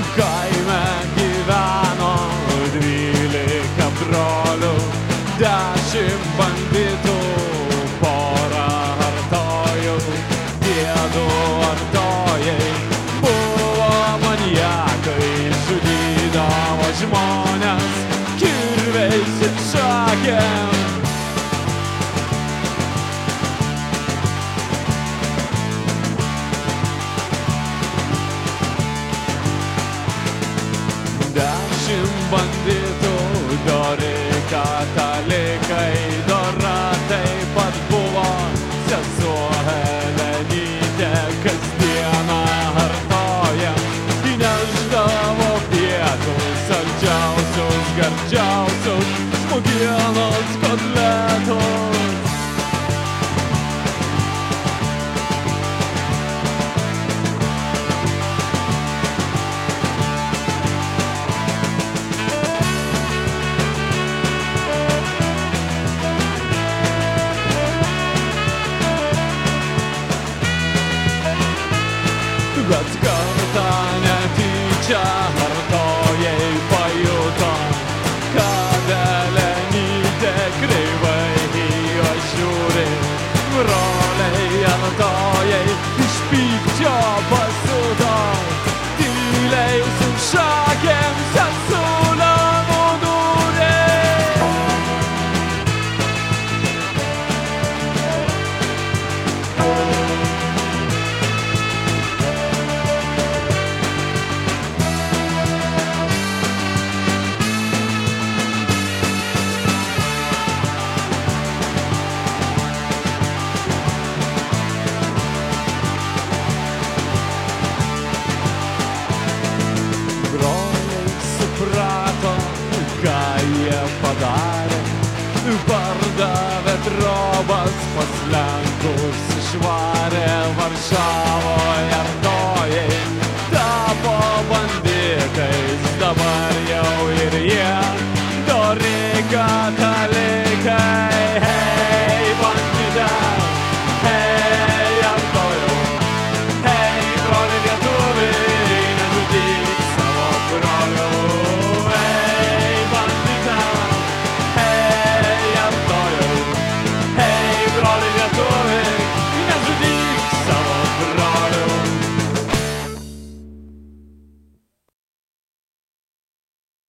Kaime gyveno 12 brolių, 10 banditų, porą artojų. Diedu artojai buvo maniakai, žudydavo žmonės kirviais ir šakėm. Banditų, dori katalikai, Dora taip pat buvo sesuo Helenytė. Kasdieną artojam įnešdavo pietus, saldžiausius, gardžiausius smukienos kotletus. Bet kartą netyčia artojai pajuto, kad Helenytė kreivai į juos žiūri. Broliai artojai iš pykčio pasiuto, tyliai su šakėm sesulę nudūrė. Ką jie padarė, pardavė trobas pas lenkus, išvarė Varšavoje.